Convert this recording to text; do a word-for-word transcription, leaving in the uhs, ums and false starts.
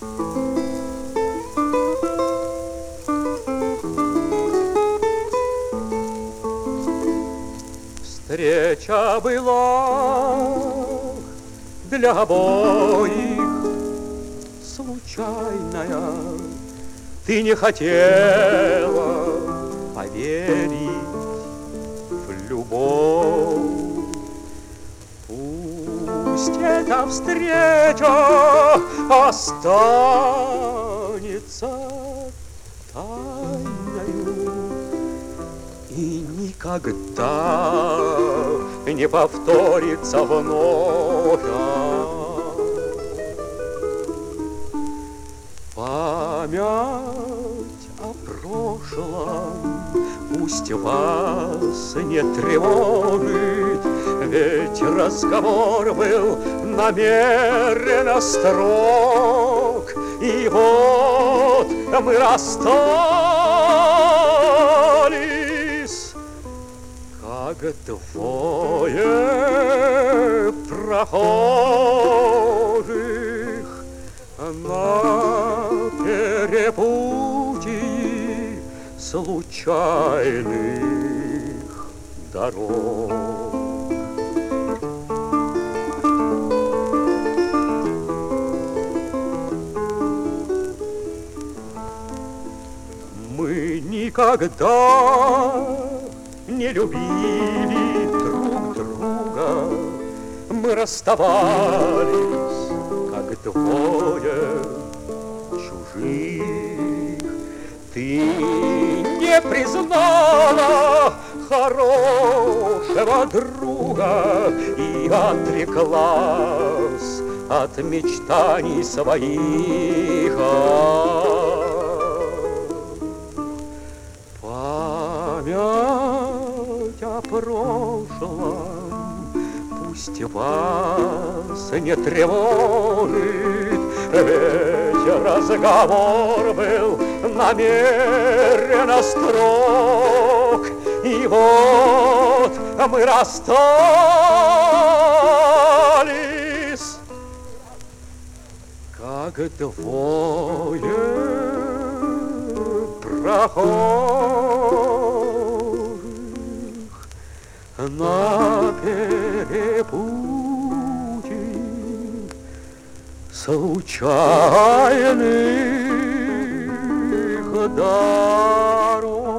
Встреча была для обоих случайная. Ты не хотела поверить в любовь. Пусть эта встреча останется тайною и никогда не повторится вновь. Память о прошлом пусть вас не тревожит, ведь разговор был намеренно строг, и вот мы расстались, как двое прохожих на перепутье случайных дорог. Мы никогда не любили друг друга, мы расставались, как двое чужих. Ты не признала хорошего друга и отреклась от мечтаний своих. Память о прошлом пусть вас не тревожит, ведь разговор был намеренно строг, и вот мы расстались, как двое прохожих на перепутье случайных дорог.